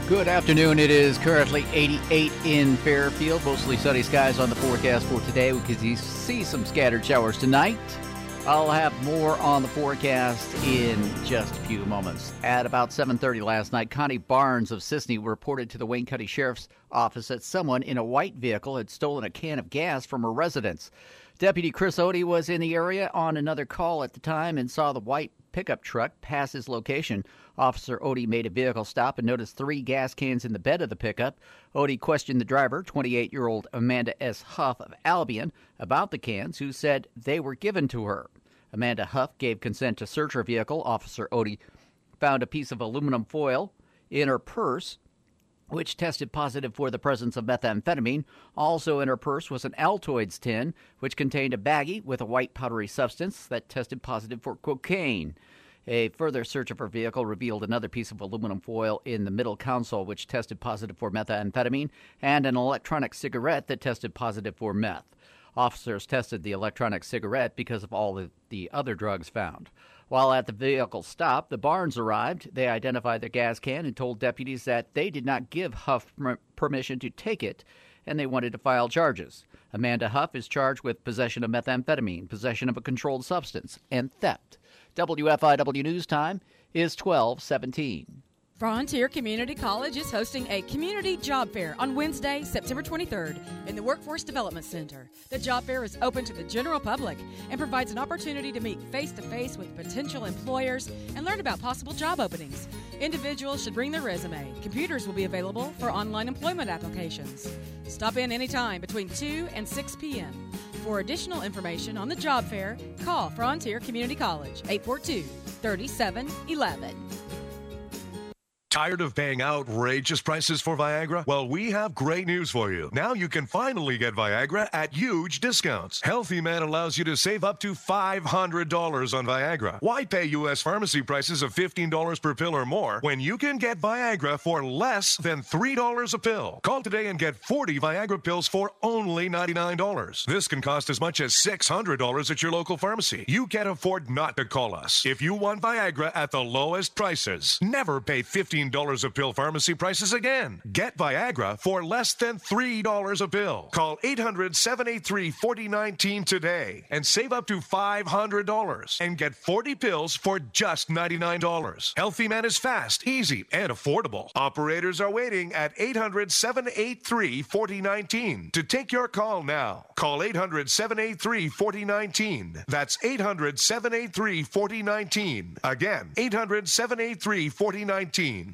Good afternoon. It is currently 88 in Fairfield. Mostly sunny skies on the forecast for today. We could see some scattered showers tonight. I'll have more on the forecast in just a few moments. At about 7:30 last night, Connie Barnes of Sisney reported to the Wayne County Sheriff's Office that someone in a white vehicle had stolen a can of gas from a residence. Deputy Chris Odie was in the area on another call at the time and saw the white pickup truck pass his location. Officer Odie made a vehicle stop and noticed 3 gas cans in the bed of the pickup. Odie questioned the driver, 28-year-old Amanda S. Huff of Albion, about the cans, who said they were given to her. Amanda Huff gave consent to search her vehicle. Officer Odie found a piece of aluminum foil in her purse, which tested positive for the presence of methamphetamine. Also in her purse was an Altoids tin, which contained a baggie with a white powdery substance that tested positive for cocaine. A further search of her vehicle revealed another piece of aluminum foil in the middle console, which tested positive for methamphetamine, and an electronic cigarette that tested positive for meth. Officers tested the electronic cigarette because of all the other drugs found. While at the vehicle stop, the Barnes arrived. They identified the gas can and told deputies that they did not give Huff permission to take it, and they wanted to file charges. Amanda Huff is charged with possession of methamphetamine, possession of a controlled substance, and theft. WFIW News Time is 12:17. Frontier Community College is hosting a community job fair on Wednesday, September 23rd in the Workforce Development Center. The job fair is open to the general public and provides an opportunity to meet face-to-face with potential employers and learn about possible job openings. Individuals should bring their resume. Computers will be available for online employment applications. Stop in anytime between 2 and 6 p.m. For additional information on the job fair, call Frontier Community College, 842-3711. Tired of paying outrageous prices for Viagra? Well, we have great news for you. Now you can finally get Viagra at huge discounts. Healthy Man allows you to save up to $500 on Viagra. Why pay U.S. pharmacy prices of $15 per pill or more when you can get Viagra for less than $3 a pill? Call today and get 40 Viagra pills for only $99. This can cost as much as $600 at your local pharmacy. You can't afford not to call us. If you want Viagra at the lowest prices, never pay $15 a pill pharmacy prices again. Get Viagra for less than $3 a pill. Call 800-783-4019 today and save up to $500 and get 40 pills for just $99. Healthy Man is fast, easy, and affordable. Operators are waiting at 800-783-4019 to take your call now. Call 800-783-4019. That's 800-783-4019. Again, 800-783-4019.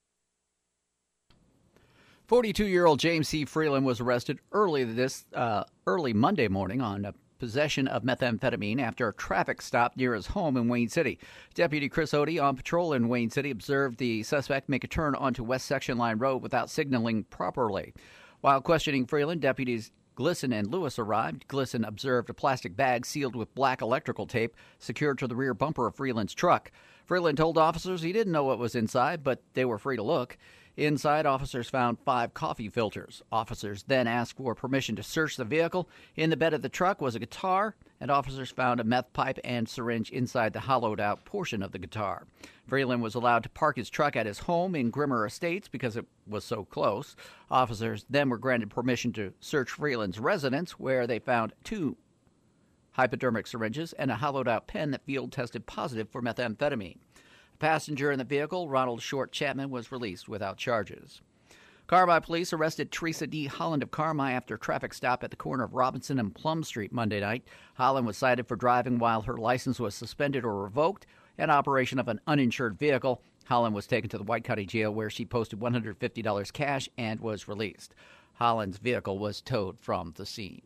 42-year-old James C. Freeland was arrested early Monday morning on possession of methamphetamine after a traffic stop near his home in Wayne City. Deputy Chris Odie, on patrol in Wayne City, observed the suspect make a turn onto West Section Line Road without signaling properly. While questioning Freeland, deputies Glisson and Lewis arrived. Glisson observed a plastic bag sealed with black electrical tape secured to the rear bumper of Freeland's truck. Freeland told officers he didn't know what was inside, but they were free to look. Inside, officers found 5 coffee filters. Officers then asked for permission to search the vehicle. In the bed of the truck was a guitar, and officers found a meth pipe and syringe inside the hollowed-out portion of the guitar. Freeland was allowed to park his truck at his home in Grimmer Estates because it was so close. Officers then were granted permission to search Freeland's residence, where they found 2 hypodermic syringes and a hollowed-out pen that field tested positive for methamphetamine. Passenger in the vehicle, Ronald Short Chapman, was released without charges. Carmi police arrested Teresa D. Holland of Carmi after a traffic stop at the corner of Robinson and Plum Street Monday night. Holland was cited for driving while her license was suspended or revoked and operation of an uninsured vehicle. Holland was taken to the White County Jail, where she posted $150 cash and was released. Holland's vehicle was towed from the scene.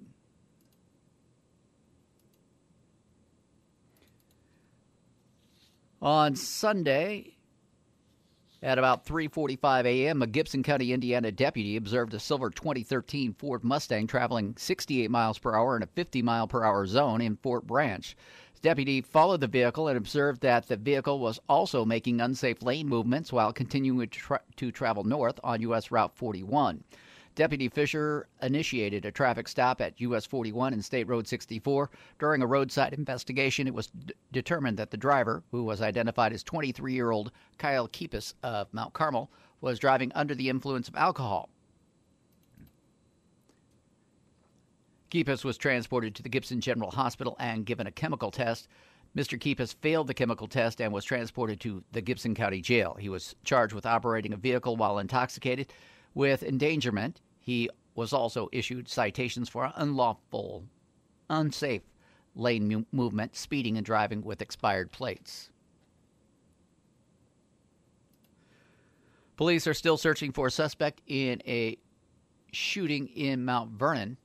On Sunday, at about 3:45 a.m., a Gibson County, Indiana deputy observed a silver 2013 Ford Mustang traveling 68 miles per hour in a 50-mile-per-hour zone in Fort Branch. The deputy followed the vehicle and observed that the vehicle was also making unsafe lane movements while continuing to travel north on U.S. Route 41. Deputy Fisher initiated a traffic stop at US 41 and State Road 64. During a roadside investigation, it was determined that the driver, who was identified as 23-year-old Kyle Kepis of Mount Carmel, was driving under the influence of alcohol. Kepis was transported to the Gibson General Hospital and given a chemical test. Mr. Kepis failed the chemical test and was transported to the Gibson County Jail. He was charged with operating a vehicle while intoxicated with endangerment. He was also issued citations for unlawful, unsafe lane movement, speeding, and driving with expired plates. Police are still searching for a suspect in a shooting in Mount Vernon.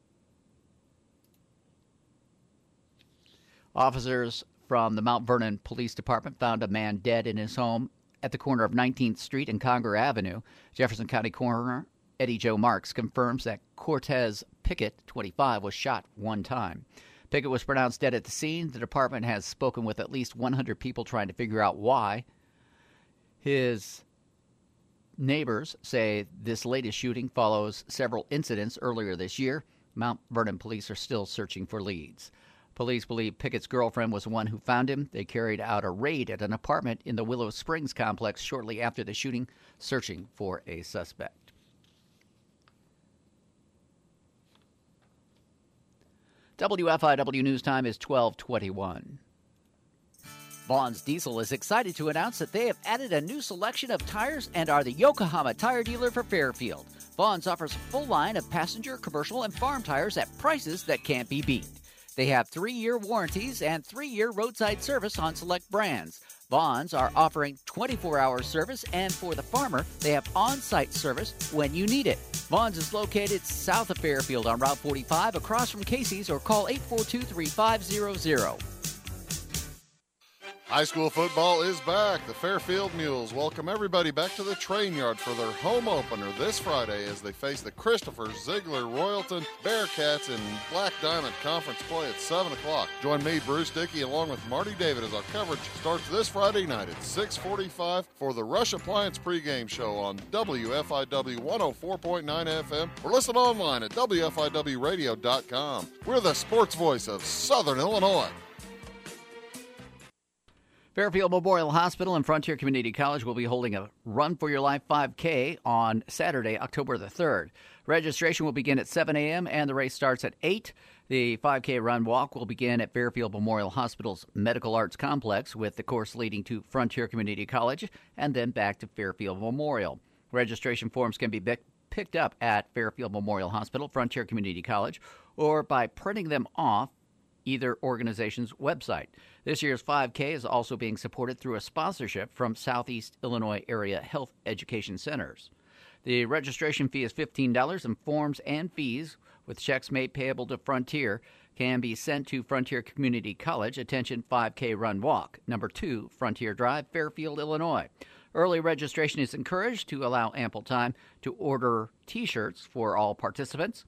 Officers from the Mount Vernon Police Department found a man dead in his home at the corner of 19th Street and Conger Avenue. Jefferson County Coroner Eddie Joe Marks confirms that Cortez Pickett, 25, was shot one time. Pickett was pronounced dead at the scene. The department has spoken with at least 100 people trying to figure out why. His neighbors say this latest shooting follows several incidents earlier this year. Mount Vernon police are still searching for leads. Police believe Pickett's girlfriend was the one who found him. They carried out a raid at an apartment in the Willow Springs complex shortly after the shooting, searching for a suspect. WFIW News Time is 12:21. Vaughn's Diesel is excited to announce that they have added a new selection of tires and are the Yokohama tire dealer for Fairfield. Vaughn's offers a full line of passenger, commercial, and farm tires at prices that can't be beat. They have 3-year warranties and 3-year roadside service on select brands. Vaughn's are offering 24-hour service, and for the farmer, they have on-site service when you need it. Vaughn's is located south of Fairfield on Route 45, across from Casey's, or call 842-3500. High school football is back. The Fairfield Mules welcome everybody back to the train yard for their home opener this Friday as they face the Christopher Ziegler Royalton Bearcats in Black Diamond Conference play at 7 o'clock. Join me, Bruce Dickey, along with Marty David as our coverage starts this Friday night at 6:45 for the Rush Appliance pregame show on WFIW 104.9 FM or listen online at WFIWradio.com. We're the sports voice of Southern Illinois. Fairfield Memorial Hospital and Frontier Community College will be holding a Run for Your Life 5K on Saturday, October the 3rd. Registration will begin at 7 a.m. and the race starts at 8. The 5K run walk will begin at Fairfield Memorial Hospital's Medical Arts Complex with the course leading to Frontier Community College and then back to Fairfield Memorial. Registration forms can be picked up at Fairfield Memorial Hospital, Frontier Community College, or by printing them off either organization's website. This year's 5K is also being supported through a sponsorship from Southeast Illinois Area Health Education Centers. The registration fee is $15, and forms and fees with checks made payable to Frontier can be sent to Frontier Community College. Attention, 5K Run Walk, number 2, Frontier Drive, Fairfield, Illinois. Early registration is encouraged to allow ample time to order T-shirts for all participants.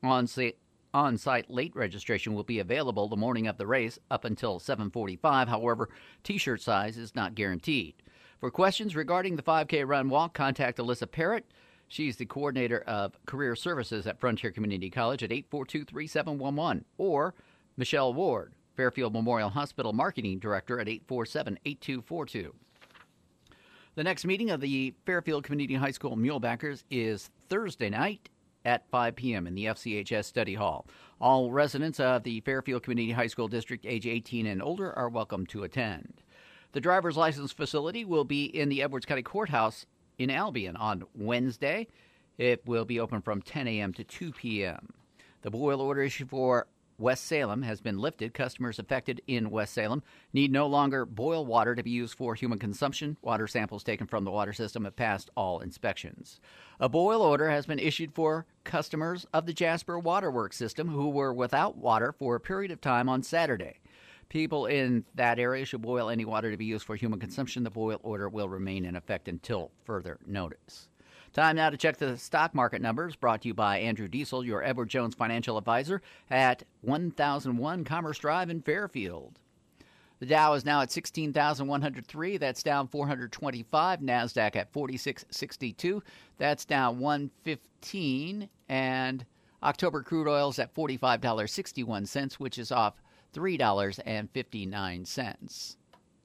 On-site late registration will be available the morning of the race up until 7:45. However, T-shirt size is not guaranteed. For questions regarding the 5K Run Walk, contact Alyssa Parrott. She's the coordinator of career services at Frontier Community College at 842-3711, or Michelle Ward, Fairfield Memorial Hospital Marketing Director at 847-8242. The next meeting of the Fairfield Community High School Mulebackers is Thursday night at 5 p.m. in the FCHS Study Hall. All residents of the Fairfield Community High School District age 18 and older are welcome to attend. The driver's license facility will be in the Edwards County Courthouse in Albion on Wednesday. It will be open from 10 a.m. to 2 p.m. The boil order issued for West Salem has been lifted. Customers affected in West Salem need no longer boil water to be used for human consumption. Water samples taken from the water system have passed all inspections. A boil order has been issued for customers of the Jasper Waterworks system who were without water for a period of time on Saturday. People in that area should boil any water to be used for human consumption. The boil order will remain in effect until further notice. Time now to check the stock market numbers, brought to you by Andrew Diesel, your Edward Jones financial advisor at 1001 Commerce Drive in Fairfield. The Dow is now at 16,103. That's down 425. NASDAQ at 4662. That's down 115. And October crude oil is at $45.61, which is off $3.59.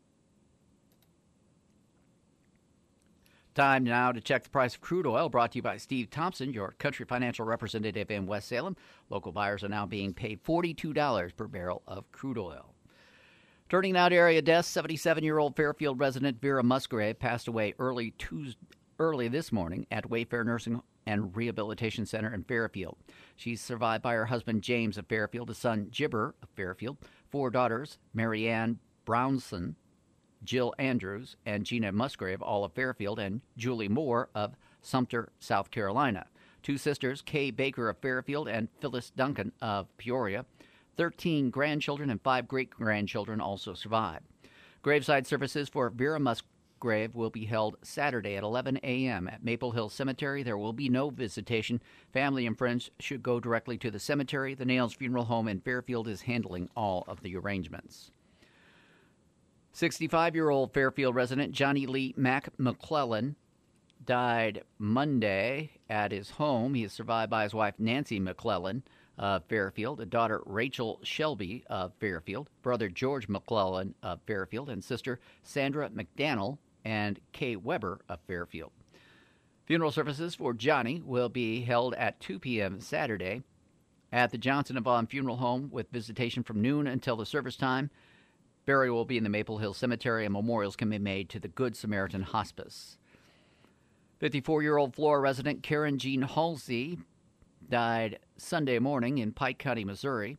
Time now to check the price of crude oil, brought to you by Steve Thompson, your country financial representative in West Salem. Local buyers are now being paid $42 per barrel of crude oil. Turning now to area deaths, 77-year-old Fairfield resident Vera Musgrave passed away early this morning at Wayfair Nursing and Rehabilitation Center in Fairfield. She's survived by her husband James of Fairfield, a son Gibber of Fairfield, 4 daughters, Marianne Brownson, Jill Andrews, and Gina Musgrave, all of Fairfield, and Julie Moore of Sumter, South Carolina. 2 sisters, Kay Baker of Fairfield and Phyllis Duncan of Peoria. 13 grandchildren and 5 great-grandchildren also survive. Graveside services for Vera Musgrave will be held Saturday at 11 a.m. at Maple Hill Cemetery. There will be no visitation. Family and friends should go directly to the cemetery. The Nails Funeral Home in Fairfield is handling all of the arrangements. 65-year-old Fairfield resident Johnny Lee Mack McClellan died Monday at his home. He is survived by his wife Nancy McClellan of Fairfield, a daughter Rachel Shelby of Fairfield, brother George McClellan of Fairfield, and sister Sandra McDaniel and Kay Weber of Fairfield. Funeral services for Johnny will be held at 2 p.m. Saturday at the Johnson & Vaughn Funeral Home with visitation from noon until the service time. Burial will be in the Maple Hill Cemetery, and memorials can be made to the Good Samaritan Hospice. 54-year-old Flora resident Karen Jean Halsey died Sunday morning in Pike County, Missouri.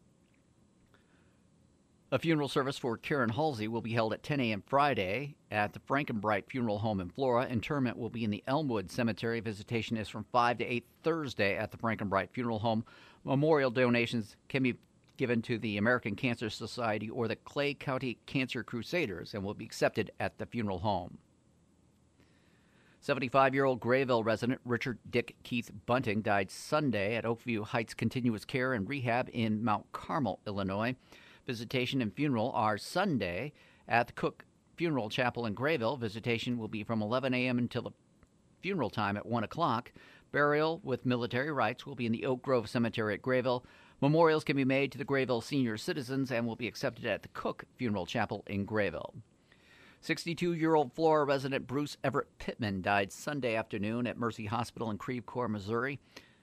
A funeral service for Karen Halsey will be held at 10 a.m. Friday at the Frankenbright Funeral Home in Flora. Interment will be in the Elmwood Cemetery. Visitation is from 5 to 8 Thursday at the Frankenbright Funeral Home. Memorial donations can be given to the American Cancer Society or the Clay County Cancer Crusaders and will be accepted at the funeral home. 75-year-old Grayville resident Richard Dick Keith Bunting died Sunday at Oakview Heights Continuous Care and Rehab in Mount Carmel, Illinois. Visitation and funeral are Sunday at the Cook Funeral Chapel in Grayville. Visitation will be from 11 a.m. until the funeral time at 1 o'clock. Burial with military rites will be in the Oak Grove Cemetery at Grayville. Memorials can be made to the Grayville senior citizens and will be accepted at the Cook Funeral Chapel in Grayville. 62-year-old Flora resident Bruce Everett Pittman died Sunday afternoon at Mercy Hospital in Creve Coeur, Missouri.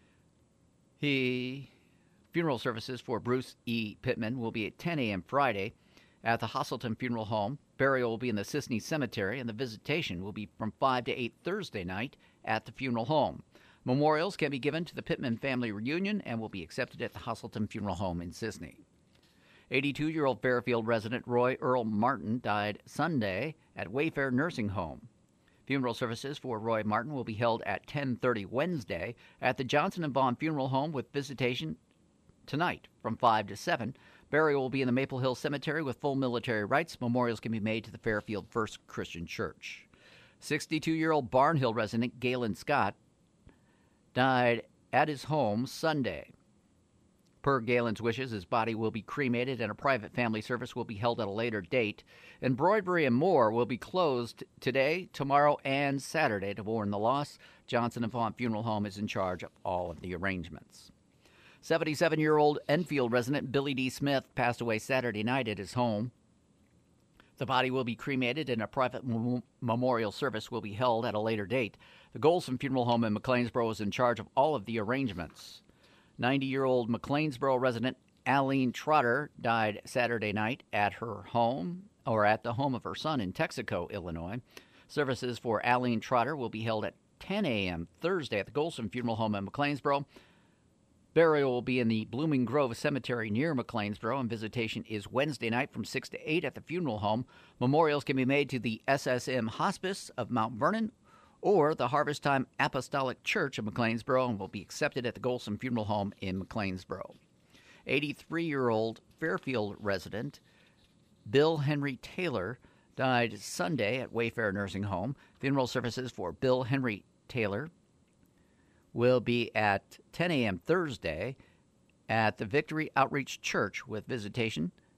Funeral services for Bruce E. Pittman will be at 10 a.m. Friday at the Hosselton Funeral Home. Burial will be in the Sisney Cemetery, and the visitation will be from 5 to 8 Thursday night at the funeral home. Memorials can be given to the Pittman family reunion and will be accepted at the Hosselton Funeral Home in Sisney. 82-year-old Fairfield resident Roy Earl Martin died Sunday at Wayfair Nursing Home. Funeral services for Roy Martin will be held at 10:30 Wednesday at the Johnson & Vaughn Funeral Home with visitation tonight from 5 to 7. Burial will be in the Maple Hill Cemetery with full military rites. Memorials can be made to the Fairfield First Christian Church. 62-year-old Barnhill resident Galen Scott died at his home Sunday. Per Galen's wishes, his body will be cremated and a private family service will be held at a later date. Embroidery and More will be closed today, tomorrow, and Saturday to mourn the loss. Johnson & Vaughn Funeral Home is in charge of all of the arrangements. 77-year-old Enfield resident Billy D. Smith passed away Saturday night at his home. The body will be cremated and a private memorial service will be held at a later date. The Golson Funeral Home in McLeansboro is in charge of all of the arrangements. 90-year-old McLeansboro resident Aline Trotter died Saturday night at her home, or at the home of her son in Texaco, Illinois. Services for Aline Trotter will be held at 10 a.m. Thursday at the Golson Funeral Home in McLeansboro. Burial will be in the Blooming Grove Cemetery near McLeansboro, and visitation is Wednesday night from 6 to 8 at the funeral home. Memorials can be made to the SSM Hospice of Mount Vernon or the Harvest Time Apostolic Church of McLeansboro and will be accepted at the Golson Funeral Home in McLeansboro. 83-year-old Fairfield resident Bill Henry Taylor died Sunday at Wayfair Nursing Home. Funeral services for Bill Henry Taylor will be at 10 a.m. Thursday at the Victory Outreach Church with visitation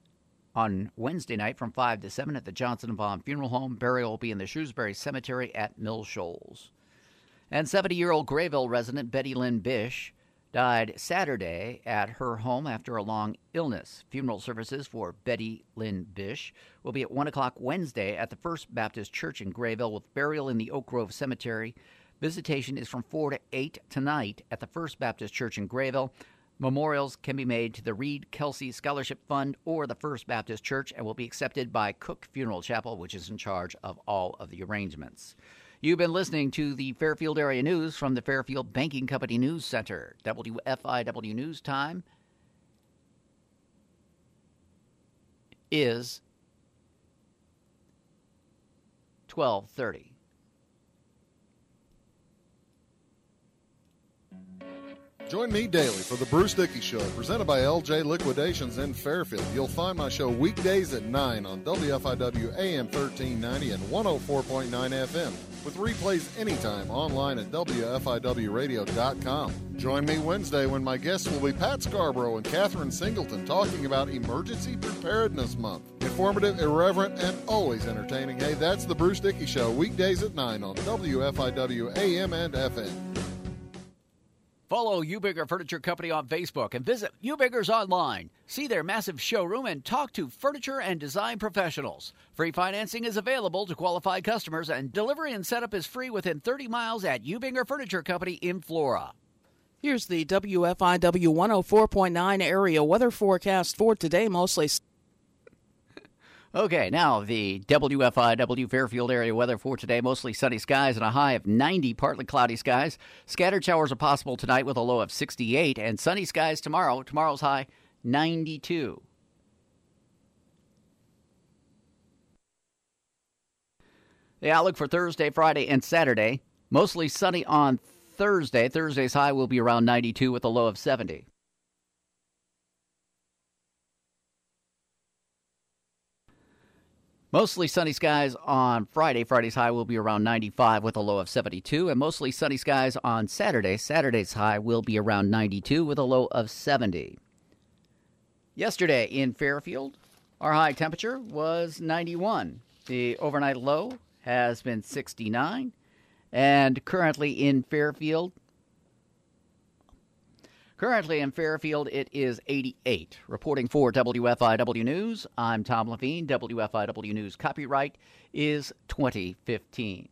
on Wednesday night from 5 to 7 at the Johnson & Baum Funeral Home. Burial will be in the Shrewsbury Cemetery at Mill Shoals. And 70-year-old Grayville resident Betty Lynn Bish died Saturday at her home after a long illness. Funeral services for Betty Lynn Bish will be at 1 o'clock Wednesday at the First Baptist Church in Grayville, with burial in the Oak Grove Cemetery. Visitation is from 4 to 8 tonight at the First Baptist Church in Grayville. Memorials can be made to the Reed Kelsey Scholarship Fund or the First Baptist Church and will be accepted by Cook Funeral Chapel, which is in charge of all of the arrangements. You've been listening to the Fairfield Area News from the Fairfield Banking Company News Center. WFIW News Time is 12:30. Join me daily for the Bruce Dickey Show, presented by LJ Liquidations in Fairfield. You'll find my show weekdays at 9 on WFIW AM 1390 and 104.9 FM, with replays anytime online at WFIWradio.com. Join me Wednesday when my guests will be Pat Scarborough and Catherine Singleton talking about Emergency Preparedness Month. Informative, irreverent, and always entertaining. Hey, that's the Bruce Dickey Show, weekdays at 9 on WFIW AM and FM. Follow Ubigger Furniture Company on Facebook and visit Ubigger's online. See their massive showroom and talk to furniture and design professionals. Free financing is available to qualified customers, and delivery and setup is free within 30 miles at Ubigger Furniture Company in Flora. Here's the WFIW 104.9 area weather forecast for today, mostly. Okay, now the WFIW Fairfield area weather for today. Mostly sunny skies and a high of 90, partly cloudy skies. Scattered showers are possible tonight with a low of 68, and sunny skies tomorrow. Tomorrow's high, 92. The outlook for Thursday, Friday, and Saturday. Mostly sunny on Thursday. Thursday's high will be around 92 with a low of 70. Mostly sunny skies on Friday. Friday's high will be around 95 with a low of 72. And mostly sunny skies on Saturday. Saturday's high will be around 92 with a low of 70. Yesterday in Fairfield, our high temperature was 91. The overnight low has been 69. And currently in Fairfield, it is 88. Reporting for WFIW News, I'm Tom Levine. WFIW News copyright is 2015.